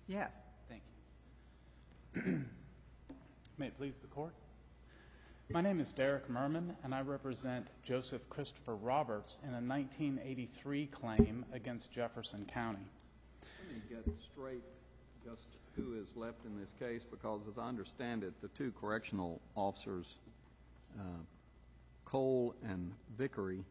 Yes. Thank you. May it please the Court? My name is Derek Merman, and I represent Joseph Christopher Roberts in a 1983 claim against Jefferson County. Let me get straight just who is left in this case, because as I understand it, the two correctional officers, Cole and Vickery,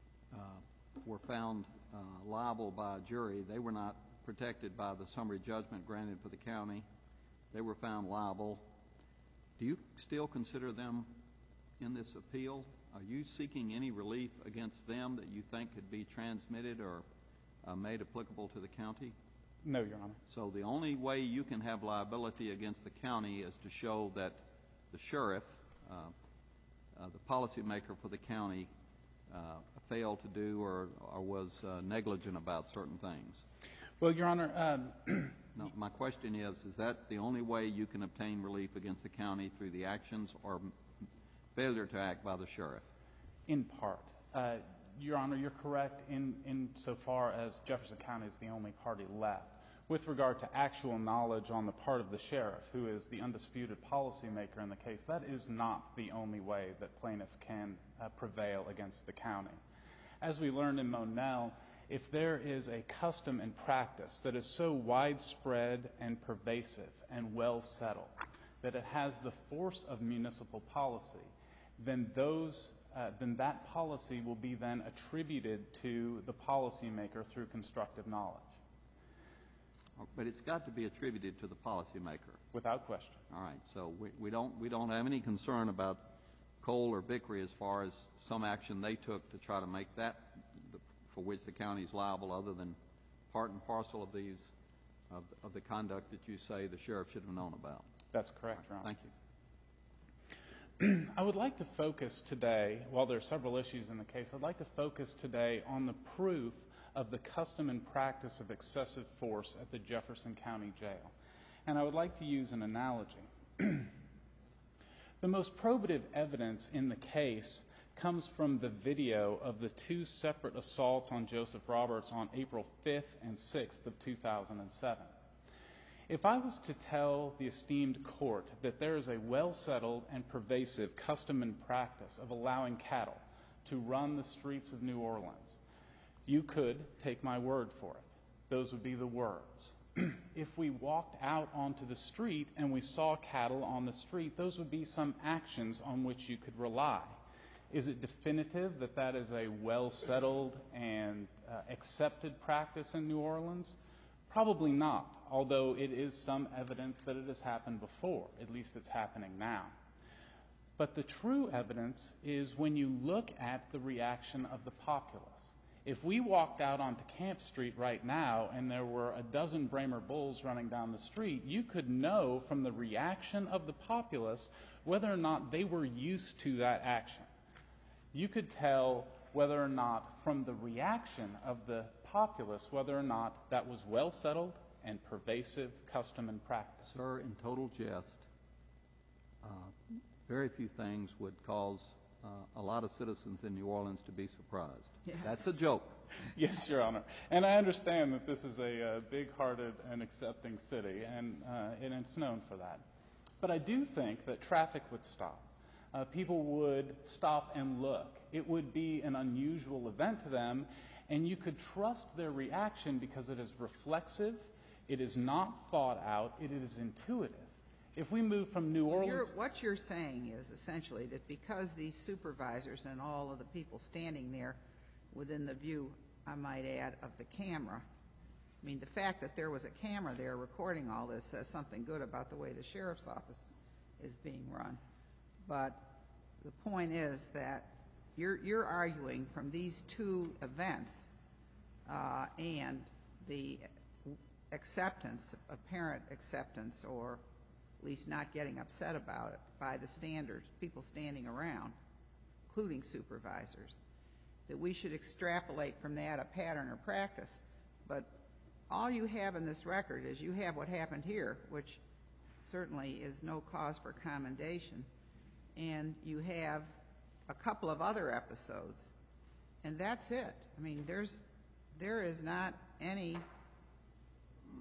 were found liable by a jury. They were not protected by the summary judgment granted for the county. They were found liable. Do you still consider them in this appeal? Are you seeking any relief against them that you think could be transmitted or made applicable to the county? No, Your Honor. So the only way you can have liability against the county is to show that the sheriff, the policymaker for the county, failed to do or was negligent about certain things. Well, Your Honor, Now, my question is that the only way you can obtain relief against the county through the actions or failure to act by the sheriff? in part. Your Honor, you're correct in so far as Jefferson County is the only party left. With regard to actual knowledge on the part of the sheriff, who is the undisputed policymaker in the case, that is not the only way that plaintiff can prevail against the county. As we learned in Monell, if there is a custom and practice that is so widespread and pervasive and well settled that it has the force of municipal policy, then that policy will be then attributed to the policymaker through constructive knowledge. But it's got to be attributed to the policymaker. Without question. All right. So we don't have any concern about Cole or Vickery as far as some action they took to try to make that for which the county is liable, other than part and parcel of these of the conduct that you say the sheriff should have known about. That's correct, Your Honor. Thank you. I would like to focus today, while there are several issues in the case, I'd like to focus today on the proof of the custom and practice of excessive force at the Jefferson County Jail. And I would like to use an analogy. The most probative evidence in the case comes from the video of the two separate assaults on Joseph Roberts on April 5th and 6th of 2007. If I was to tell the esteemed court that there is a well-settled and pervasive custom and practice of allowing cattle to run the streets of New Orleans, you could take my word for it. Those would be the words. If we walked out onto the street and we saw cattle on the street, those would be some actions on which you could rely. Is it definitive that that is a well-settled and accepted practice in New Orleans? Probably not, although it is some evidence that it has happened before. At least it's happening now. But the true evidence is when you look at the reaction of the populace. If we walked out onto Camp Street right now and there were a dozen Bramer bulls running down the street, you could know from the reaction of the populace whether or not they were used to that action. You could tell whether or not from the reaction of the populace whether or not that was well settled and pervasive custom and practice. Sir, in total jest, very few things would cause a lot of citizens in New Orleans to be surprised. Yeah. That's a joke. Yes, Your Honor. And I understand that this is a big-hearted and accepting city, and it's known for that. But I do think that traffic would stop. People would stop and look. It would be an unusual event to them, and you could trust their reaction because it is reflexive, it is not thought out, it is intuitive. If we move from New Orleans... What you're saying is essentially that because these supervisors and all of the people standing there within the view, I might add, of the camera, I mean, the fact that there was a camera there recording all this says something good about the way the sheriff's office is being run. But the point is that you're arguing from these two events and the acceptance, apparent acceptance, or at least not getting upset about it by the standards, people standing around, including supervisors, that we should extrapolate from that a pattern or practice. But all you have in this record is you have what happened here, which certainly is no cause for commendation, and you have a couple of other episodes, and that's it. I mean, there is not any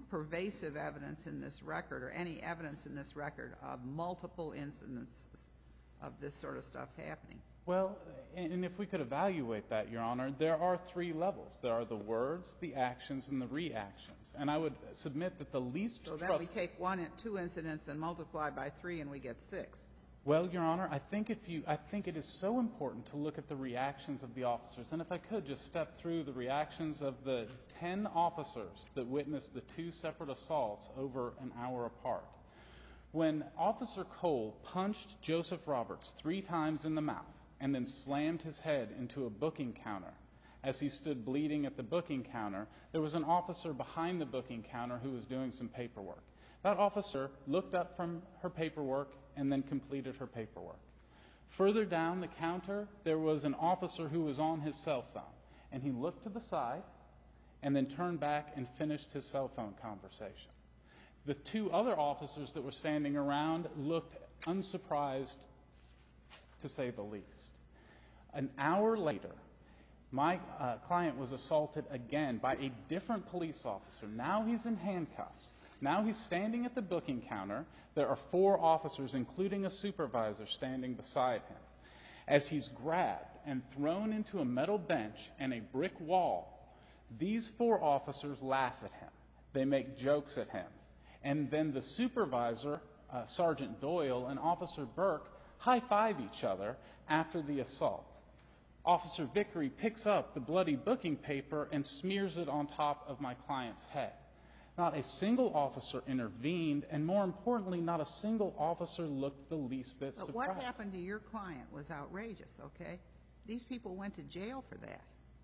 pervasive evidence in this record, or any evidence in this record, of multiple incidents of this sort of stuff happening? Well, and if we could evaluate that, Your Honor, there are 3 levels. There are the words, the actions, and the reactions. And I would submit that the least So then we take 1 and 2 incidents and multiply by 3 and we get 6. Well, Your Honor, I think it is so important to look at the reactions of the officers. And if I could just step through the reactions of the 10 officers that witnessed the 2 separate assaults over an hour apart. When Officer Cole punched Joseph Roberts 3 times in the mouth and then slammed his head into a booking counter, as he stood bleeding at the booking counter, there was an officer behind the booking counter who was doing some paperwork. That officer looked up from her paperwork and then completed her paperwork. Further down the counter, there was an officer who was on his cell phone, and he looked to the side and then turned back and finished his cell phone conversation. The 2 other officers that were standing around looked unsurprised, to say the least. An hour later, my client was assaulted again by a different police officer. Now he's in handcuffs. Now he's standing at the booking counter. There are 4 officers, including a supervisor, standing beside him. As he's grabbed and thrown into a metal bench and a brick wall, these 4 officers laugh at him. They make jokes at him. And then the supervisor, Sergeant Doyle, and Officer Burke high-five each other after the assault. Officer Vickery picks up the bloody booking paper and smears it on top of my client's head. Not a single officer intervened, and more importantly, not a single officer looked the least bit surprised. But what happened to your client was outrageous, okay? These people went to jail for that.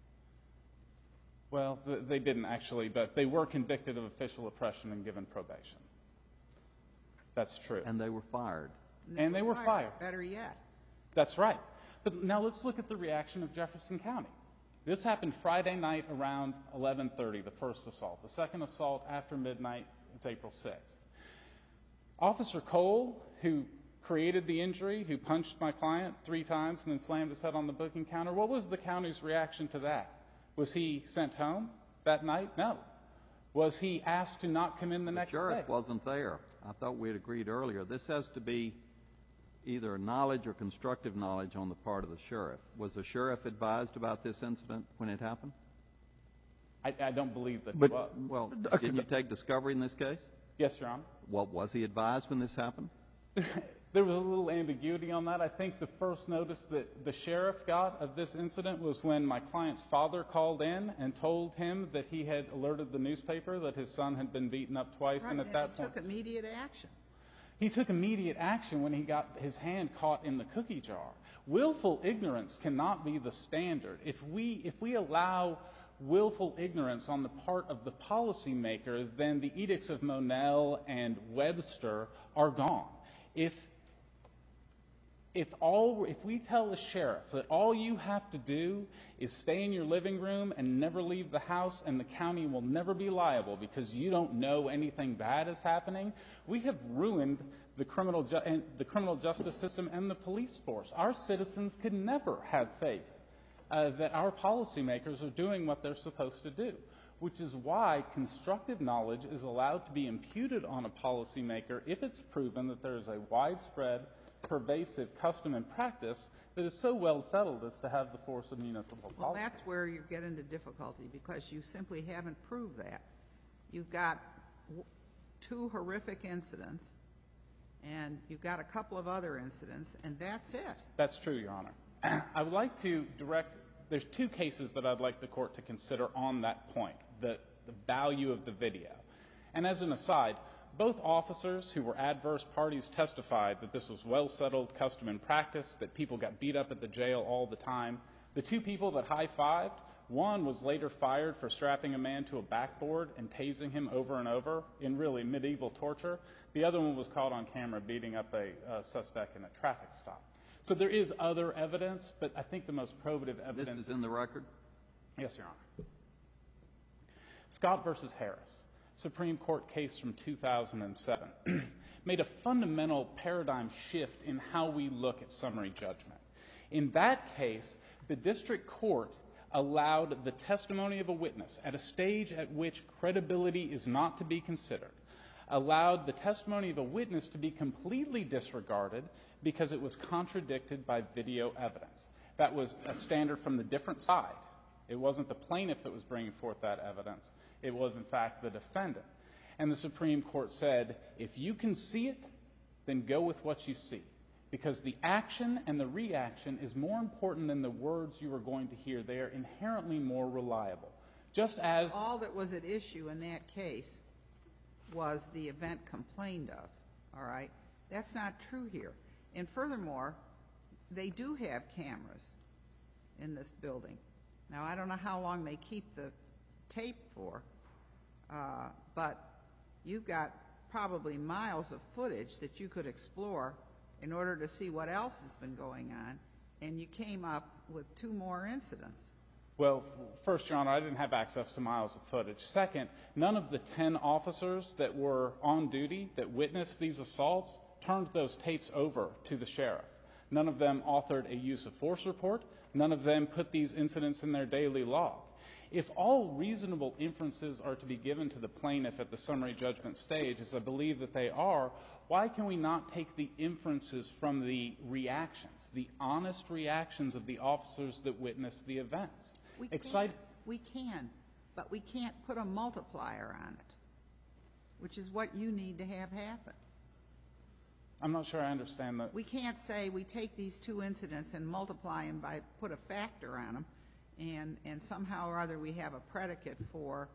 Well, they didn't actually, but they were convicted of official oppression and given probation. That's true. And they were fired. And they were fired. Better yet. That's right. But now let's look at the reaction of Jefferson County. This happened Friday night around 11:30, the first assault. The second assault after midnight, it's April 6th. Officer Cole, who created the injury, who punched my client 3 times and then slammed his head on the booking counter, what was the county's reaction to that? Was he sent home that night? No. Was he asked to not come in the next day? The sheriff wasn't there. I thought we had agreed earlier. This has to be either knowledge or constructive knowledge on the part of the sheriff. Was the sheriff advised about this incident when it happened? I don't believe that he was. Well, didn't you take discovery in this case? Yes, Your Honor. Well, was he advised when this happened? There was a little ambiguity on that. I think the first notice that the sheriff got of this incident was when my client's father called in and told him that he had alerted the newspaper that his son had been beaten up twice, Right, and at that point he took immediate action. he took immediate action when he got his hand caught in the cookie jar. Willful ignorance cannot be the standard. If we allow willful ignorance on the part of the policymaker, then the edicts of Monell and Webster are gone. If we tell the sheriff that all you have to do is stay in your living room and never leave the house and the county will never be liable because you don't know anything bad is happening, we have ruined the criminal justice system and the police force. Our citizens could never have faith that our policymakers are doing what they're supposed to do, which is why constructive knowledge is allowed to be imputed on a policymaker if it's proven that there is a widespread, pervasive custom and practice that is so well settled as to have the force of municipal policy. Well, that's where you get into difficulty, because you simply haven't proved that. You've got 2 horrific incidents, and you've got a couple of other incidents, and that's it. That's true, Your Honor. I would like to direct – there's 2 cases that I'd like the court to consider on that point, the value of the video. And as an aside, both officers who were adverse parties testified that this was well-settled custom and practice, that people got beat up at the jail all the time. The 2 people that high-fived, one was later fired for strapping a man to a backboard and tasing him over and over in really medieval torture. The other one was caught on camera beating up a suspect in a traffic stop. So there is other evidence, but I think the most probative evidence— This is in the record? Yes, Your Honor. Scott versus Harris, Supreme Court case from 2007, made a fundamental paradigm shift in how we look at summary judgment. In that case, the district court allowed the testimony of a witness at a stage at which credibility is not to be considered, allowed the testimony of a witness to be completely disregarded because it was contradicted by video evidence. That was a standard from the different side. It wasn't the plaintiff that was bringing forth that evidence. It was, in fact, the defendant. And the Supreme Court said, if you can see it, then go with what you see, because the action and the reaction is more important than the words you are going to hear. They are inherently more reliable. Just as all that was at issue in that case was the event complained of, all right? That's not true here. And furthermore, they do have cameras in this building. Now, I don't know how long they keep the tape for, but you've got probably miles of footage that you could explore in order to see what else has been going on, and you came up with 2 more incidents. Well, first, Your Honor, I didn't have access to miles of footage. Second, none of the 10 officers that were on duty that witnessed these assaults turned those tapes over to the sheriff. None of them authored a use of force report. None of them put these incidents in their daily log. If all reasonable inferences are to be given to the plaintiff at the summary judgment stage, as I believe that they are, why can we not take the inferences from the reactions, the honest reactions of the officers that witnessed the events? We can, but we can't put a multiplier on it, which is what you need to have happen. I'm not sure I understand that. We can't say we take these 2 incidents and multiply them by, put a factor on them, and somehow or other we have a predicate for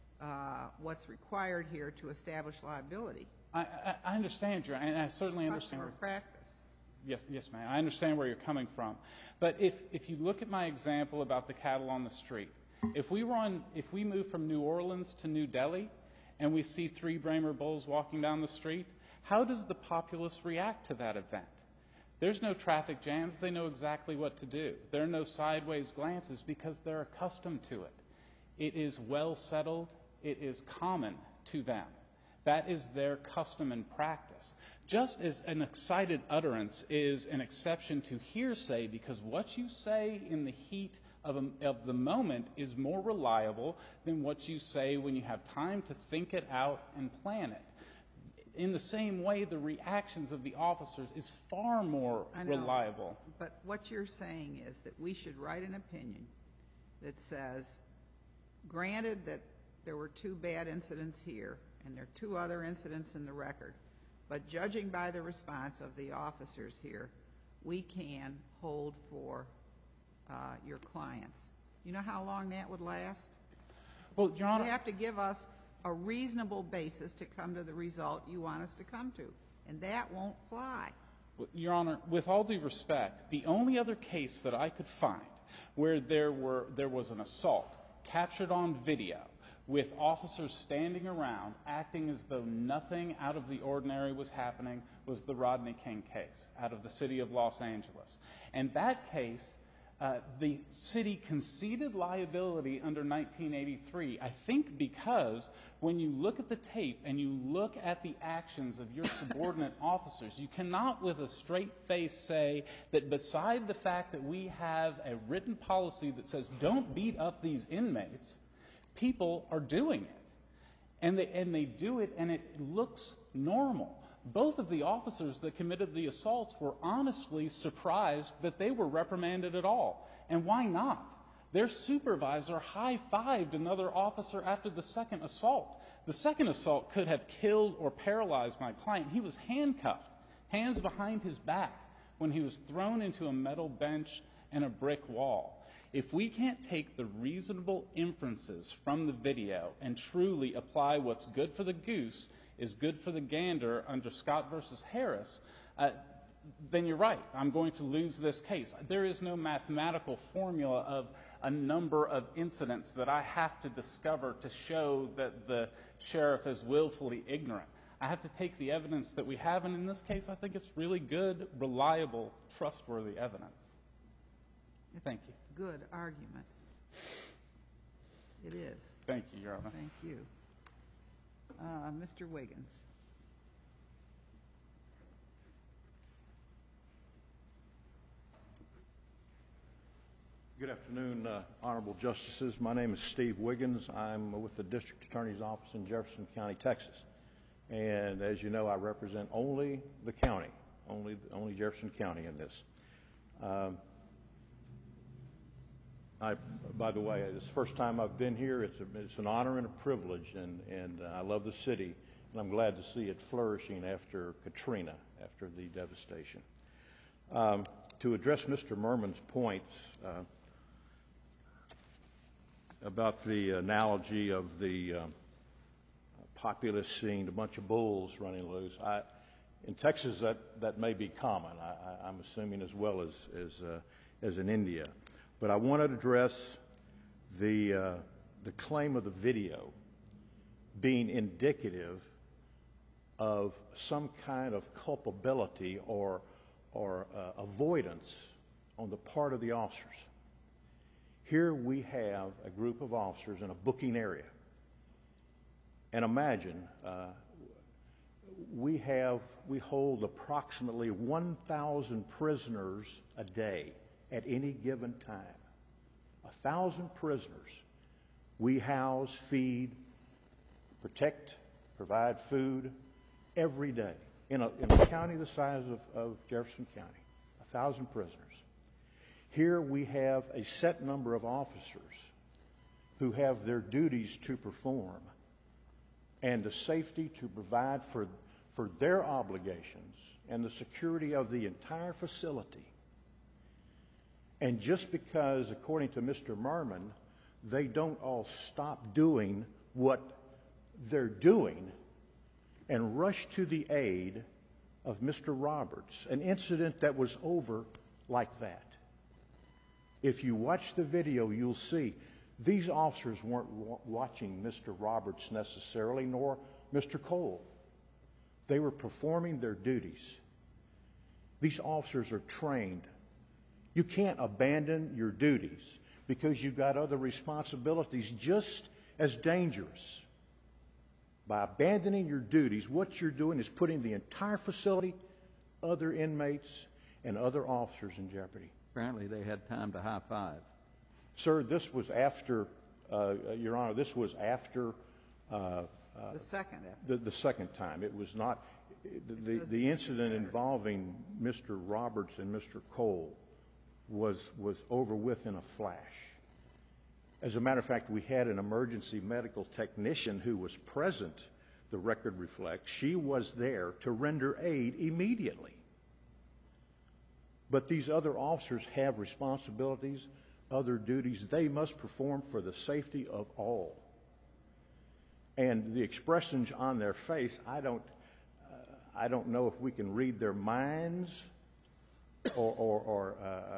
what's required here to establish liability. I understand, Your Honor, and I certainly understand. Customer practice. Yes, ma'am. I understand where you're coming from. But if you look at my example about the cattle on the street, if we move from New Orleans to New Delhi and we see 3 Bramer bulls walking down the street, how does the populace react to that event? There's no traffic jams. They know exactly what to do. There are no sideways glances because they're accustomed to it. It is well settled. It is common to them. That is their custom and practice. Just as an excited utterance is an exception to hearsay because what you say in the heat of the moment is more reliable than what you say when you have time to think it out and plan it. In the same way, the reactions of the officers is far more reliable. But what you're saying is that we should write an opinion that says, granted that there were 2 bad incidents here and there are 2 other incidents in the record, but judging by the response of the officers here, we can hold for your clients. You know how long that would last? Well, Your Honor, you have to give us a reasonable basis to come to the result you want us to come to, and that won't fly. Your Honor, with all due respect, the only other case that I could find where there was an assault captured on video with officers standing around acting as though nothing out of the ordinary was happening was the Rodney King case out of the city of Los Angeles. And that case, the city conceded liability under 1983, I think because when you look at the tape and you look at the actions of your subordinate officers, you cannot with a straight face say that beside the fact that we have a written policy that says don't beat up these inmates, people are doing it. And they do it and it looks normal. Both of the officers that committed the assaults were honestly surprised that they were reprimanded at all. And why not? Their supervisor high-fived another officer after the second assault. The second assault could have killed or paralyzed my client. He was handcuffed, hands behind his back, when he was thrown into a metal bench and a brick wall. If we can't take the reasonable inferences from the video and truly apply what's good for the goose is good for the gander under Scott versus Harris, then you're right. I'm going to lose this case. There is no mathematical formula of a number of incidents that I have to discover to show that the sheriff is willfully ignorant. I have to take the evidence that we have, and in this case, I think it's really good, reliable, trustworthy evidence. Thank you. Good argument. It is. Thank you, Your Honor. Thank you. Mr. Wiggins. Good afternoon, Honorable Justices. My name is Steve Wiggins. I'm with the District Attorney's Office in Jefferson County, Texas. And as you know, I represent only the county, only Jefferson County in this. By the way, it's the first time I've been here. It's an honor and a privilege, and I love the city, and I'm glad to see it flourishing after Katrina, after the devastation. To address Mr. Merman's points about the analogy of the populace seeing a bunch of bulls running loose, in Texas that may be common. I'm assuming as well as in India. But I want to address the claim of the video being indicative of some kind of culpability or avoidance on the part of the officers. Here we have a group of officers in a booking area. And imagine, we hold approximately 1,000 prisoners a day at any given time. 1,000 prisoners. We house, feed, protect, provide food every day in a county the size of Jefferson County. 1,000 prisoners. Here we have a set number of officers who have their duties to perform and the safety to provide for their obligations and the security of the entire facility. And just because, according to Mr. Merman, they don't all stop doing what they're doing and rush to the aid of Mr. Roberts, an incident that was over like that. If you watch the video, you'll see these officers weren't watching Mr. Roberts necessarily, nor Mr. Cole. They were performing their duties. These officers are trained. You can't abandon your duties because you've got other responsibilities just as dangerous. By abandoning your duties, what you're doing is putting the entire facility, other inmates, and other officers in jeopardy. Apparently they had time to high-five. Sir, this was after, Your Honor, this was after The second. the second time. It was not, the incident involving Mr. Roberts and Mr. Cole was over with in a flash. As a matter of fact, we had an emergency medical technician who was present, the record reflects. She was there to render aid immediately. But these other officers have responsibilities, other duties they must perform for the safety of all. And the expressions on their face, I don't know if we can read their minds or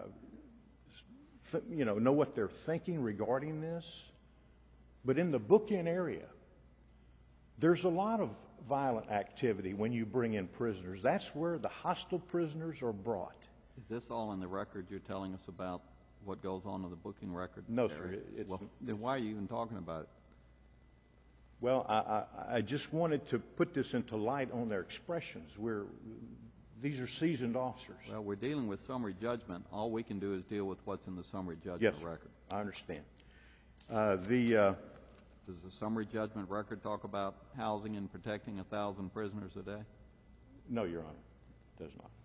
know what they're thinking regarding this. But in the book-in area, there's a lot of violent activity when you bring in prisoners. That's where the hostile prisoners are brought. Is this all in the record you're telling us about what goes on in the booking record? No, sir. Well, then why are you even talking about it? Well, I just wanted to put this into light on their expressions. These are seasoned officers. Well, we're dealing with summary judgment. All we can do is deal with what's in the summary judgment record. Yes, I understand. Does the summary judgment record talk about housing and protecting 1,000 prisoners a day? No, Your Honor, it does not.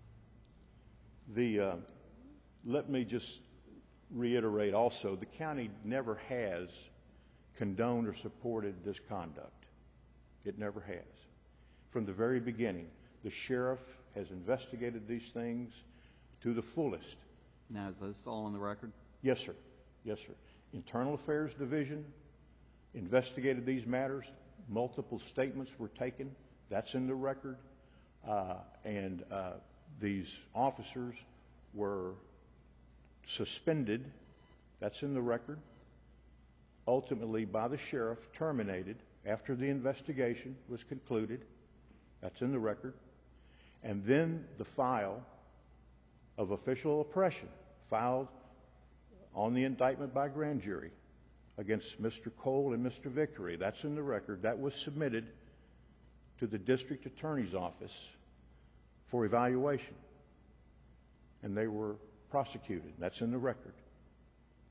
Let me just reiterate also, the county never has condoned or supported this conduct. It never has. From the very beginning, the sheriff has investigated these things to the fullest. Now, is this all in the record? Yes, sir. Yes, sir. Internal Affairs Division investigated these matters. Multiple statements were taken. That's in the record. And these officers were suspended. That's in the record. Ultimately, by the sheriff, terminated after the investigation was concluded. That's in the record. And then the file of official oppression filed on the indictment by grand jury against Mr. Cole and Mr. Vickery. That's in the record. That was submitted to the district attorney's office for evaluation. And they were prosecuted. That's in the record.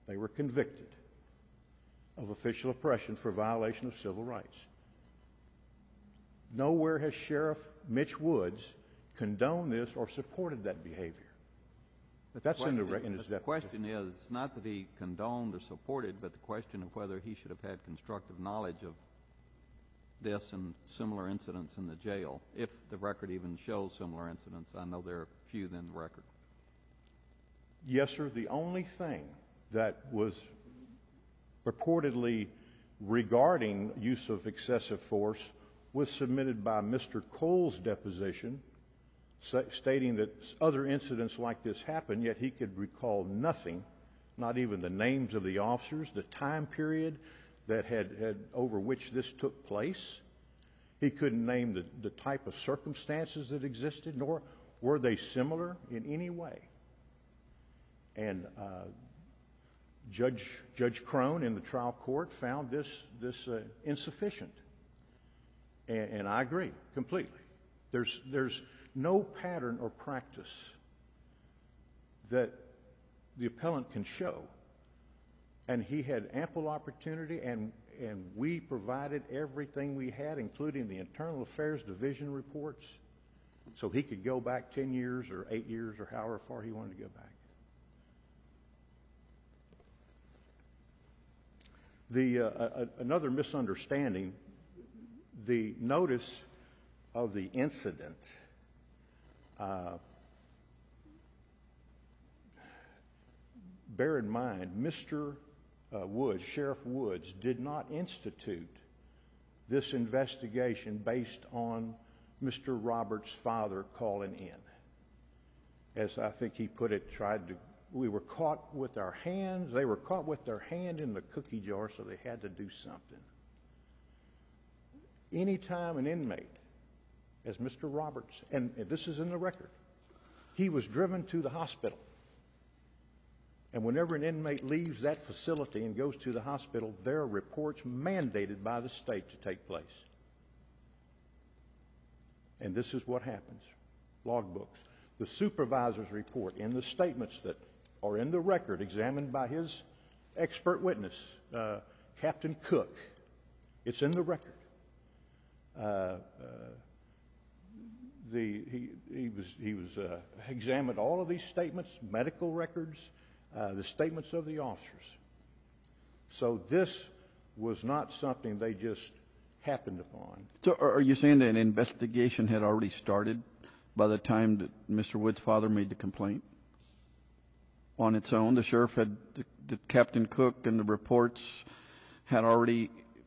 They were convicted of official oppression for violation of civil rights. Nowhere has Sheriff Mitch Woods condoned this or supported that behavior. But That's in his the deposition. question is not that he condoned or supported, but the question of whether he should have had constructive knowledge of this and similar incidents in the jail, if the record even shows similar incidents. I know there are few in the record. Yes, sir. The only thing that was purportedly regarding use of excessive force was submitted by Mr. Cole's deposition, stating that other incidents like this happened, yet he could recall nothing, not even the names of the officers, the time period that had over which this took place. He couldn't name the type of circumstances that existed, nor were they similar in any way. And Judge Crone in the trial court found this insufficient. And I agree completely. There's no pattern or practice that the appellant can show. And he had ample opportunity, and we provided everything we had, including the Internal Affairs Division reports, so he could go back 10 years or 8 years or however far he wanted to go back. Another misunderstanding, the notice of the incident bear in mind, Mr. Woods, Sheriff Woods, did not institute this investigation based on Mr. Roberts' father calling in. As I think he put it, we were caught with our hands, they were caught with their hand in the cookie jar, so they had to do something. Anytime an inmate, as Mr. Roberts, and this is in the record, he was driven to the hospital. And whenever an inmate leaves that facility and goes to the hospital, there are reports mandated by the state to take place. And this is what happens. Logbooks. The supervisor's report in the statements that are in the record examined by his expert witness, Captain Cook. It's in the record. He was examined all of these statements, medical records, the statements of the officers. So this was not something they just happened upon. So are you saying that an investigation had already started by the time that Mr. Wood's father made the complaint? On its own, the sheriff had, the Captain Cook and the reports had already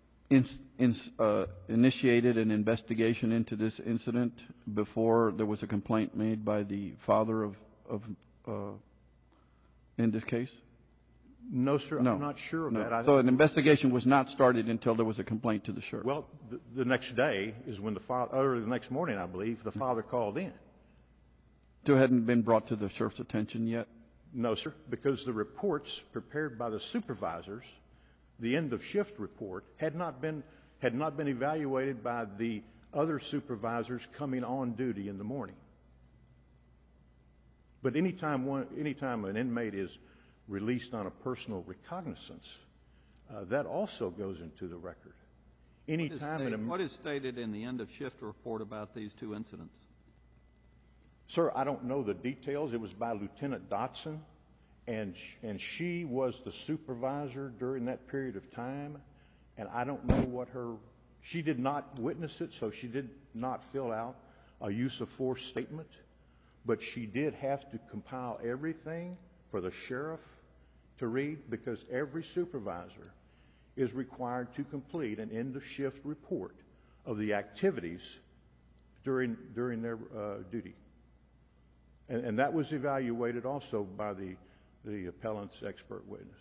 initiated an investigation into this incident before there was a complaint made by the father of in this case? No, sir. No. I'm not sure of No. that. So an investigation was not started until there was a complaint to the sheriff? Well, the next day is when the father, or the next morning, I believe, the father called in. So it hadn't been brought to the sheriff's attention yet? No, sir, because the reports prepared by the supervisors, the end of shift report, had not been evaluated by the other supervisors coming on duty in the morning. But anytime an inmate is released on a personal recognizance, that also goes into the record. What is stated in the end of shift report about these two incidents? Sir, I don't know the details. It was by Lieutenant Dotson, and she was the supervisor during that period of time, and I don't know she did not witness it, so she did not fill out a use of force statement, but she did have to compile everything for the sheriff to read, because every supervisor is required to complete an end of shift report of the activities during their duty. And that was evaluated also by the appellant's expert witness.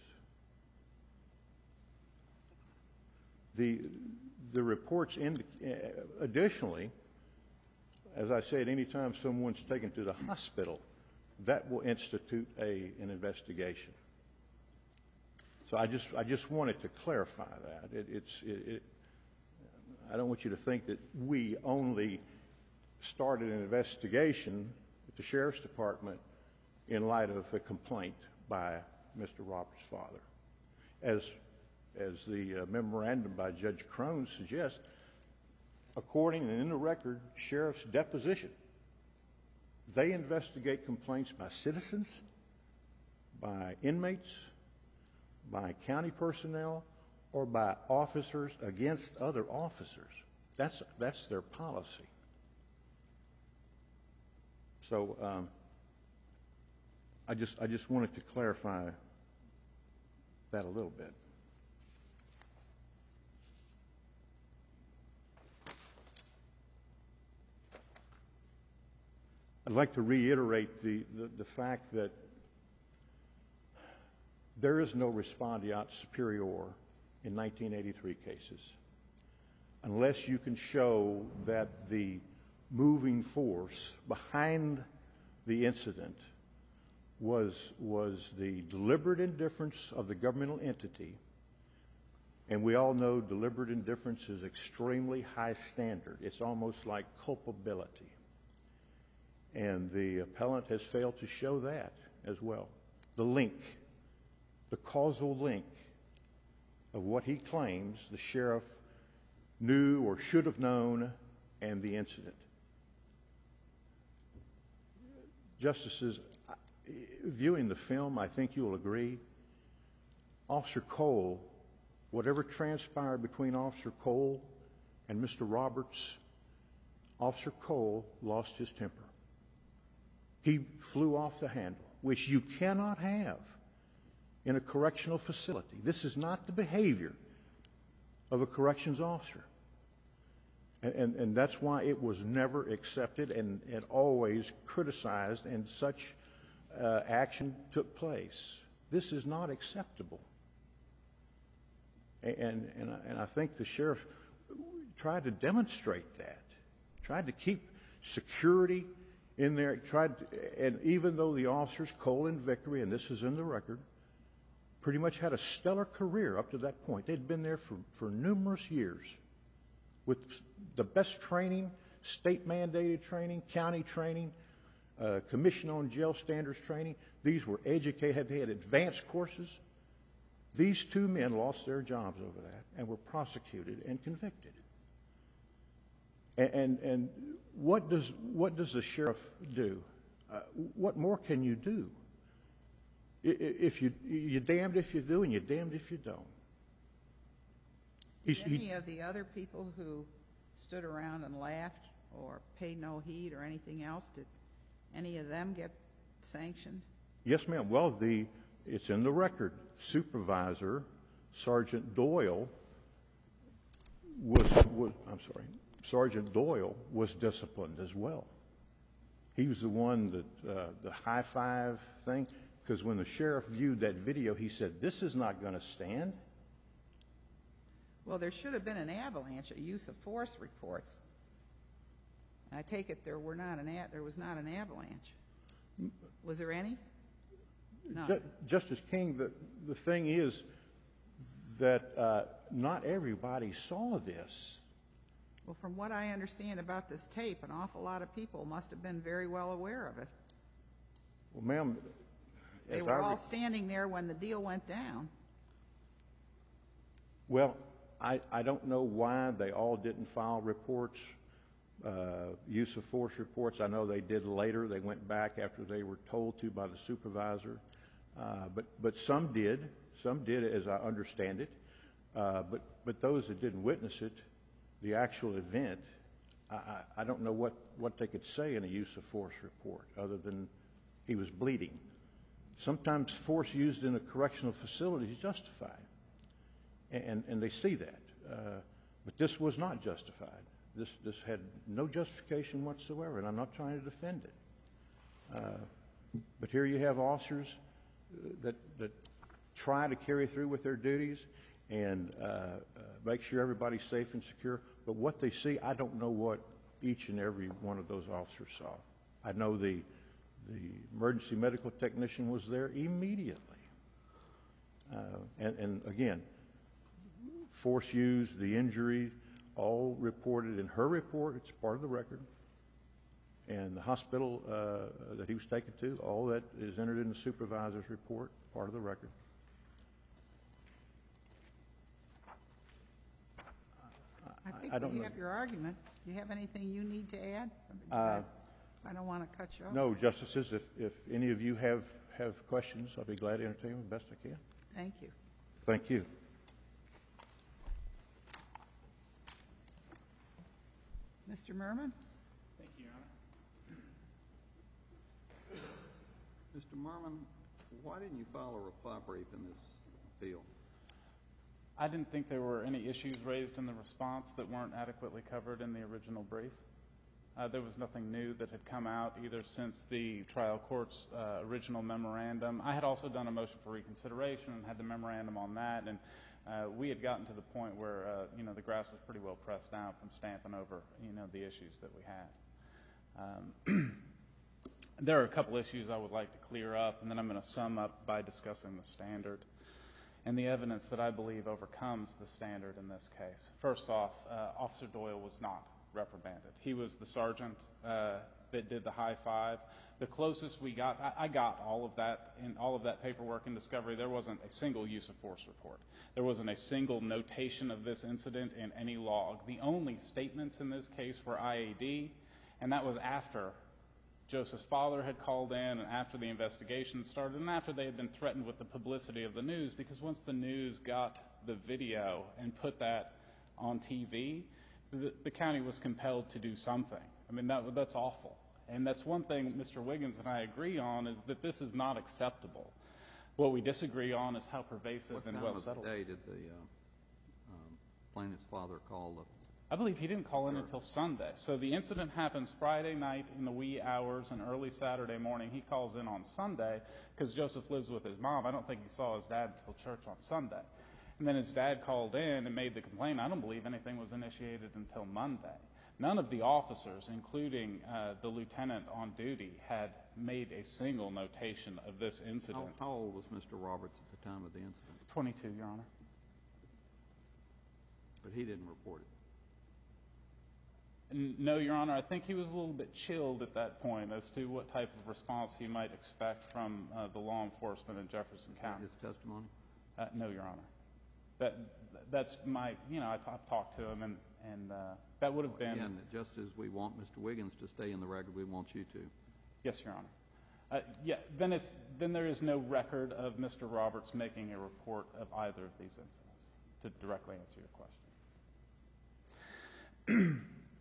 The reports additionally, as I said, anytime someone's taken to the hospital, that will institute an investigation. So I just wanted to clarify that. I don't want you to think that we only started an investigation at the Sheriff's Department in light of a complaint by Mr. Roberts' father. As the memorandum by Judge Crone suggests, according and in the record, sheriff's deposition, they investigate complaints by citizens, by inmates, by county personnel, or by officers against other officers. That's their policy. So I just wanted to clarify that a little bit. I'd like to reiterate the fact that there is no respondeat superior in 1983 cases unless you can show that the moving force behind the incident was the deliberate indifference of the governmental entity. And we all know deliberate indifference is extremely high standard. It's almost like culpability. And the appellant has failed to show that as well. The link, the causal link of what he claims the sheriff knew or should have known and the incident. Justices, viewing the film, I think you'll agree, Officer Cole, whatever transpired between Officer Cole and Mr. Roberts, Officer Cole lost his temper. He flew off the handle, which you cannot have in a correctional facility. This is not the behavior of a corrections officer. And that's why it was never accepted and always criticized, and such action took place. This is not acceptable. And I think the sheriff tried to demonstrate that, tried to keep security in there, and even though the officers, Cole and Vickery, and this is in the record, pretty much had a stellar career up to that point. They'd been there for numerous years with the best training, state-mandated training, county training, Commission on Jail Standards training. These were educated, they had advanced courses. These two men lost their jobs over that and were prosecuted and convicted. And what does the sheriff do? What more can you do? If you're damned if you do and you're damned if you don't. Did any of the other people who stood around and laughed or paid no heed or anything else, did any of them get sanctioned? Yes, ma'am. Well, it's in the record. Supervisor Sergeant Doyle Sergeant Doyle was disciplined as well. He was the one that the high five thing, because when the sheriff viewed that video, he said, "This is not going to stand." Well, there should have been an avalanche of use of force reports. I take it there was not an avalanche. Was there any? No. Justice King, the thing is that not everybody saw this. Well, from what I understand about this tape, an awful lot of people must have been very well aware of it. Well, ma'am, they were all standing there when the deal went down. Well, I don't know why they all didn't file reports, use of force reports. I know they did later. They went back after they were told to by the supervisor. But some did. Some did, as I understand it. But those that didn't witness it, the actual event, I don't know what they could say in a use of force report other than he was bleeding. Sometimes force used in a correctional facility is justified, and they see that. But this was not justified. This had no justification whatsoever, and I'm not trying to defend it. But here you have officers that try to carry through with their duties and make sure everybody's safe and secure. But what they see, I don't know what each and every one of those officers saw. I know the emergency medical technician was there immediately. And again, force used, the injury, all reported in her report. It's part of the record. and the hospital that he was taken to. All that is entered in the supervisor's report, part of the record. I think I don't we know. have your argument. Do you have anything you need to add? I don't want to cut you off. No, Justices, if any of you have questions, I'll be glad to entertain them the best I can. Thank you. Thank you. Mr. Merman? Thank you, Your Honor. Mr. Merman, why didn't you file a reply brief in this appeal? I didn't think there were any issues raised in the response that weren't adequately covered in the original brief. There was nothing new that had come out either since the trial court's original memorandum. I had also done a motion for reconsideration and had the memorandum on that, and we had gotten to the point where the grass was pretty well pressed down from stamping over the issues that we had. There are a couple issues I would like to clear up, and then I'm going to sum up by discussing the standard and the evidence that I believe overcomes the standard in this case. First off, Officer Doyle was not reprimanded. He was the sergeant that did the high five. The closest we got, I got all of that in all of that paperwork and discovery. There wasn't a single use of force report. There wasn't a single notation of this incident in any log. The only statements in this case were IAD, and that was after Joseph's father had called in and after the investigation started and after they had been threatened with the publicity of the news, because once the news got the video and put that on TV, the county was compelled to do something. I mean, that's awful. And that's one thing Mr. Wiggins and I agree on, is that this is not acceptable. What we disagree on is how pervasive and well settled. What time of the day did the plaintiff's father call the... I believe he didn't call in until Sunday. So the incident happens Friday night in the wee hours and early Saturday morning. He calls in on Sunday because Joseph lives with his mom. I don't think he saw his dad until church on Sunday. And then his dad called in and made the complaint. I don't believe anything was initiated until Monday. None of the officers, including the lieutenant on duty, had made a single notation of this incident. How old was Mr. Roberts at the time of the incident? 22, Your Honor. But he didn't report it. No, Your Honor. I think he was a little bit chilled at that point as to what type of response he might expect from the law enforcement in Jefferson County. His testimony? No, Your Honor. That's my, I've talked to him, and that would have been... Again, just as we want Mr. Wiggins to stay in the record, we want you to. Yes, Your Honor. Then there is no record of Mr. Roberts making a report of either of these incidents, to directly answer your question.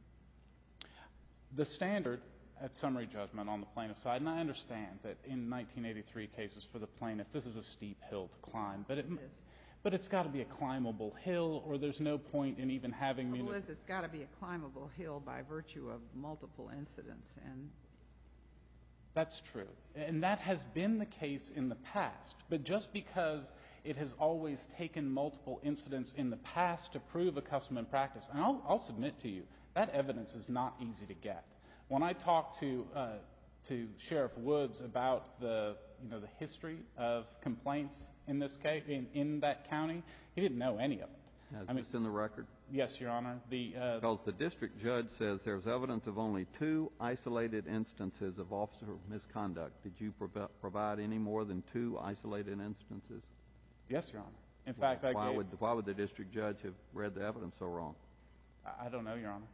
The standard at summary judgment on the plaintiff's side, and I understand that in 1983 cases for the plaintiff, this is a steep hill to climb, but it's got to be a climbable hill, or there's no point in even having... The trouble is, it's got to be a climbable hill by virtue of multiple incidents, and... That's true. And that has been the case in the past. But just because it has always taken multiple incidents in the past to prove a custom and practice, and I'll submit to you, that evidence is not easy to get. When I talked to Sheriff Woods about the history of complaints in this case, in that county, he didn't know any of it. Is this in the record? Yes, Your Honor. Because the district judge says there's evidence of only 2 isolated instances of officer misconduct. Did you provide any more than 2 isolated instances? Yes, Your Honor. In fact, why would the district judge have read the evidence so wrong? I don't know, Your Honor.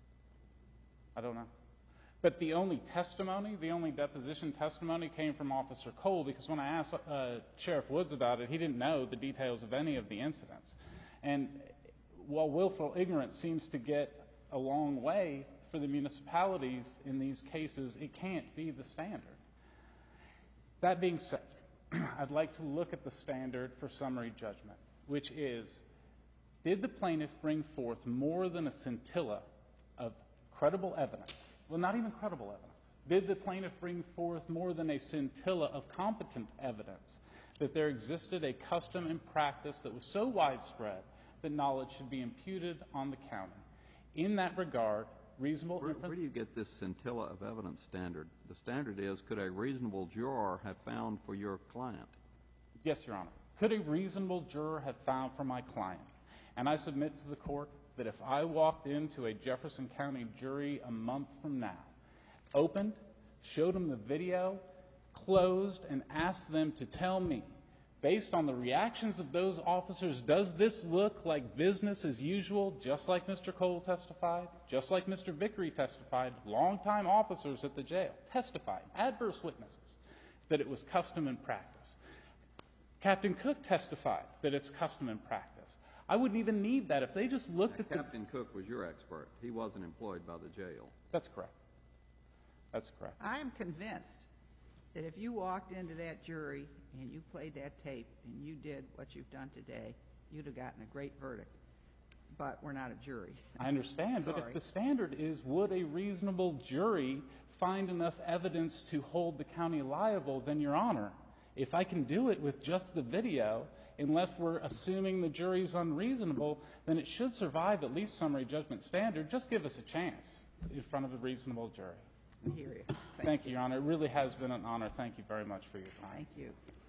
I don't know. But the only testimony, the only deposition testimony came from Officer Cole, because when I asked Sheriff Woods about it, he didn't know the details of any of the incidents. And while willful ignorance seems to get a long way for the municipalities in these cases, it can't be the standard. That being said, I'd like to look at the standard for summary judgment, which is, did the plaintiff bring forth more than a scintilla of credible evidence? Well, not even credible evidence. Did the plaintiff bring forth more than a scintilla of competent evidence that there existed a custom and practice that was so widespread that knowledge should be imputed on the county? In that regard, reasonable inference... Where do you get this scintilla of evidence standard? The standard is, could a reasonable juror have found for your client? Yes, Your Honor. Could a reasonable juror have found for my client? And I submit to the court that if I walked into a Jefferson County jury a month from now opened, showed them the video, closed, and asked them to tell me, based on the reactions of those officers, does this look like business as usual, just like Mr. Cole testified, just like Mr. Vickery testified, longtime officers at the jail testified, adverse witnesses, that it was custom and practice. Captain Cook testified that it's custom and practice. I wouldn't even need that if they just looked at the... Captain Cook was your expert. He wasn't employed by the jail. That's correct. That's correct. I am convinced that if you walked into that jury and you played that tape and you did what you've done today, you'd have gotten a great verdict. But we're not a jury. I understand, but Sorry. if the standard is, would a reasonable jury find enough evidence to hold the county liable, then, Your Honor, if I can do it with just the video, unless we're assuming the jury's unreasonable, then it should survive at least summary judgment standard. Just give us a chance in front of a reasonable jury. I hear you. Thank you, Your Honor. It really has been an honor. Thank you very much for your time. Thank you.